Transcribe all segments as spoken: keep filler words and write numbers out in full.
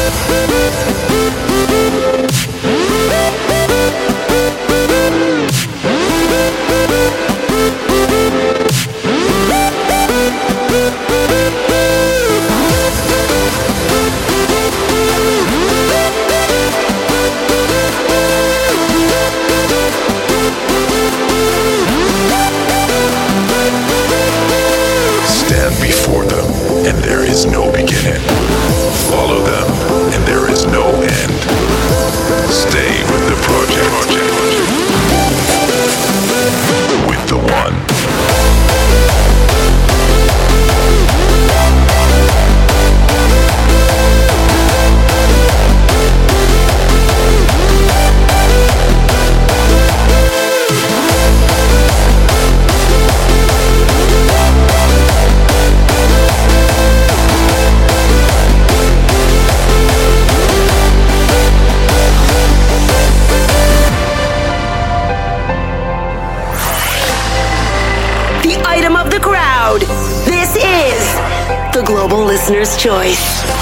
Listener's choice.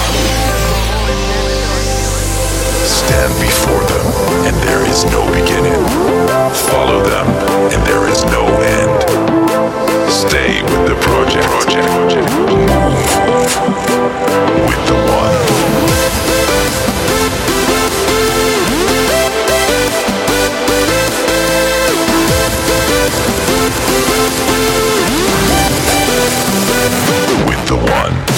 Stand before them, and there is no beginning. Follow them, and there is no end. Stay with the project. project. Move with the one. With the one.